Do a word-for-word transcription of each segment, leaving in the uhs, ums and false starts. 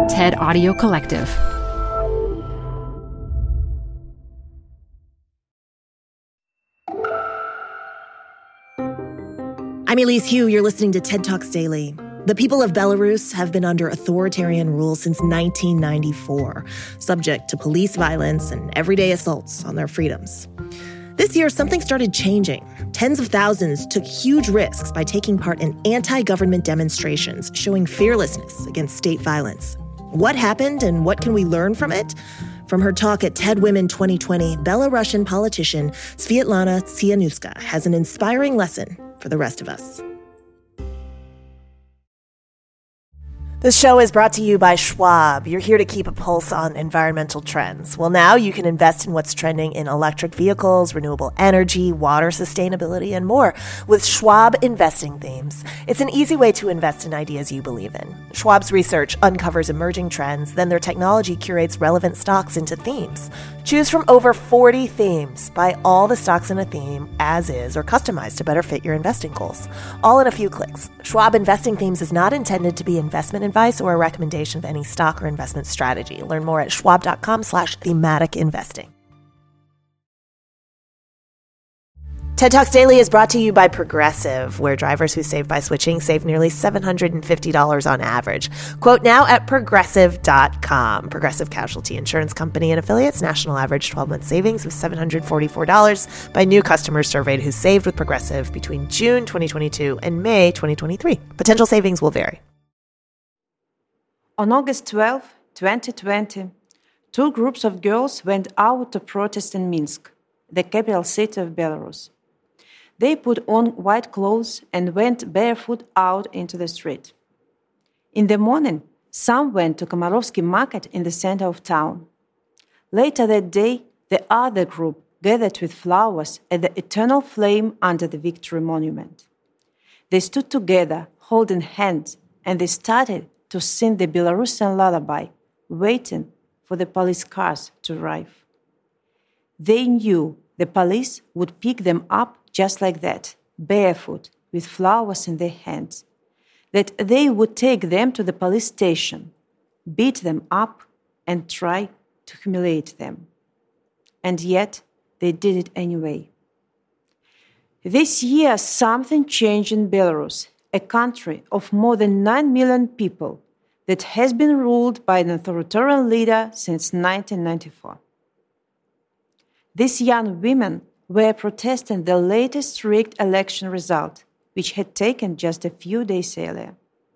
TED Audio Collective. I'm Elise Hu. You're listening to TED Talks Daily. The people of Belarus have been under authoritarian rule since nineteen ninety-four, subject to police violence and everyday assaults on their freedoms. This year, something started changing. Tens of thousands took huge risks by taking part in anti-government demonstrations, showing fearlessness against state violence. What happened and what can we learn from it? From her talk at TED Women twenty twenty, Belarusian politician Sviatlana Tsihanuska has an inspiring lesson for the rest of us. This show is brought to you by Schwab. You're here to keep a pulse on environmental trends. Well, now you can invest in what's trending in electric vehicles, renewable energy, water sustainability, and more with Schwab Investing Themes. It's an easy way to invest in ideas you believe in. Schwab's research uncovers emerging trends, then their technology curates relevant stocks into themes. Choose from over forty themes. Buy all the stocks in a theme as is or customized to better fit your investing goals. All in a few clicks. Schwab Investing Themes is not intended to be investment advice or a recommendation of any stock or investment strategy. Learn more at schwab.com slash thematic investing. TED Talks Daily is brought to you by Progressive, where drivers who save by switching save nearly seven hundred fifty dollars on average. Quote now at progressive dot com. Progressive Casualty Insurance Company and affiliates. National average twelve-month savings of seven hundred forty-four dollars by new customers surveyed who saved with Progressive between June twenty twenty-two and May twenty twenty-three. Potential savings will vary. On August twelfth, twenty twenty, two groups of girls went out to protest in Minsk, the capital city of Belarus. They put on white clothes and went barefoot out into the street. In the morning, some went to Komarovsky market in the center of town. Later that day, the other group gathered with flowers at the eternal flame under the Victory Monument. They stood together, holding hands, and they started to sing the Belarusian lullaby, waiting for the police cars to arrive. They knew the police would pick them up just like that, barefoot, with flowers in their hands, that they would take them to the police station, beat them up, and try to humiliate them. And yet, they did it anyway. This year, something changed in Belarus, a country of more than nine million people that has been ruled by an authoritarian leader since nineteen ninety-four. These young women were protesting the latest rigged election result, which had taken just a few days earlier.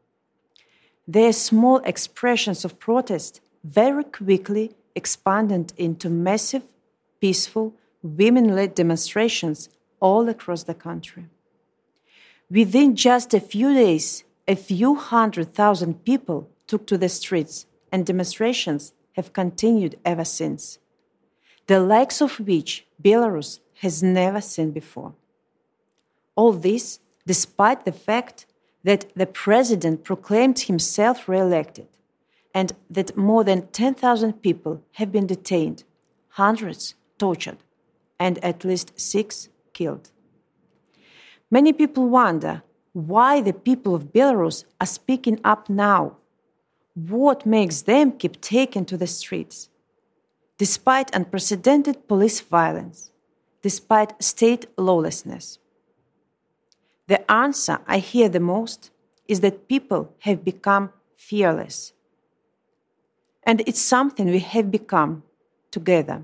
Their small expressions of protest very quickly expanded into massive, peaceful, women-led demonstrations all across the country. Within just a few days, a few hundred thousand people took to the streets, and demonstrations have continued ever since, the likes of which Belarus has never seen before. All this despite the fact that the president proclaimed himself re-elected and that more than ten thousand people have been detained, hundreds tortured, and at least six killed. Many people wonder why the people of Belarus are speaking up now. What makes them keep taking to the streets? Despite unprecedented police violence, despite state lawlessness. The answer I hear the most is that people have become fearless. And it's something we have become together.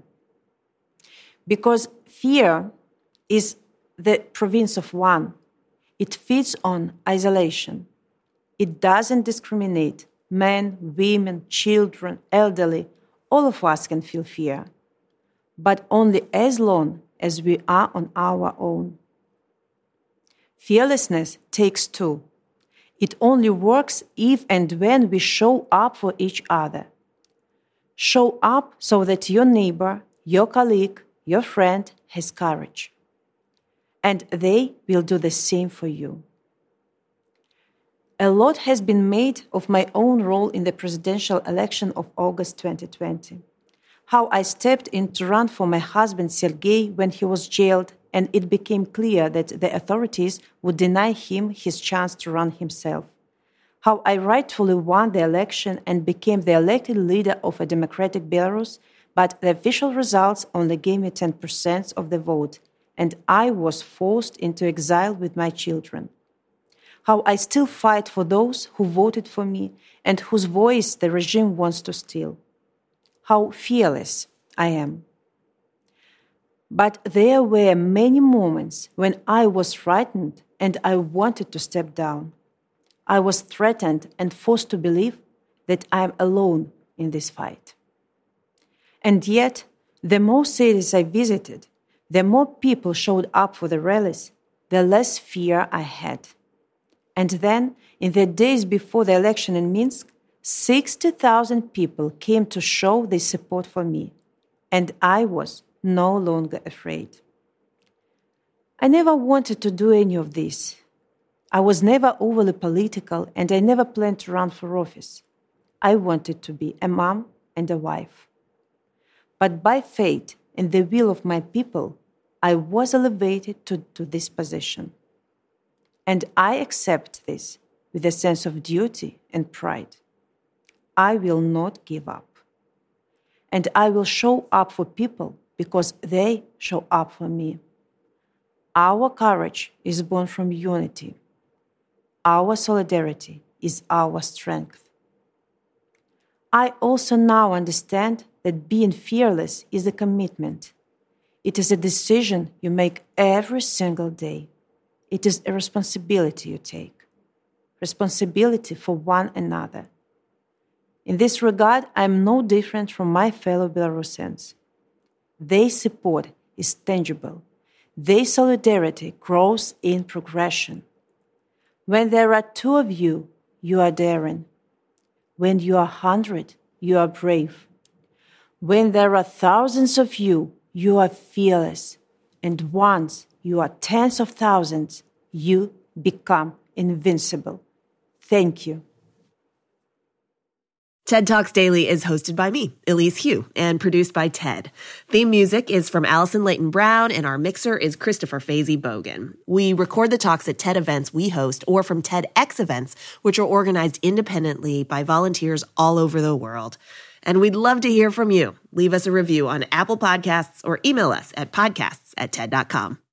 Because fear is the province of one. It feeds on isolation. It doesn't discriminate. Men, women, children, elderly, all of us can feel fear. But only as long as we are on our own. Fearlessness takes two. It only works if and when we show up for each other. Show up so that your neighbor, your colleague, your friend has courage. And they will do the same for you. A lot has been made of my own role in the presidential election of August twenty twenty. How I stepped in to run for my husband Sergei when he was jailed, and it became clear that the authorities would deny him his chance to run himself. how I rightfully won the election and became the elected leader of a democratic Belarus, but the official results only gave me ten percent of the vote, and I was forced into exile with my children. How I still fight for those who voted for me and whose voice the regime wants to steal. How fearless I am. But there were many moments when I was frightened and I wanted to step down. I was threatened and forced to believe that I am alone in this fight. And yet, the more cities I visited, the more people showed up for the rallies, the less fear I had. And then, in the days before the election in Minsk, sixty thousand people came to show their support for me, and I was no longer afraid. I never wanted to do any of this. I was never overly political, and I never planned to run for office. I wanted to be a mom and a wife. But by fate and the will of my people, I was elevated to, to this position. And I accept this with a sense of duty and pride. I will not give up. And I will show up for people because they show up for me. Our courage is born from unity. Our solidarity is our strength. I also now understand that being fearless is a commitment. It is a decision you make every single day. It is a responsibility you take. Responsibility for one another. In this regard, I am no different from my fellow Belarusians. Their support is tangible. Their solidarity grows in progression. When there are two of you, you are daring. When you are a hundred, you are brave. When there are thousands of you, you are fearless. And once you are tens of thousands, you become invincible. Thank you. TED Talks Daily is hosted by me, Elise Hu, and produced by TED. Theme music is from Allison Leighton Brown, and our mixer is Christopher Fazy Bogan. We record the talks at TED events we host or from TEDx events, which are organized independently by volunteers all over the world. And we'd love to hear from you. Leave us a review on Apple Podcasts or email us at podcasts at TED dot com.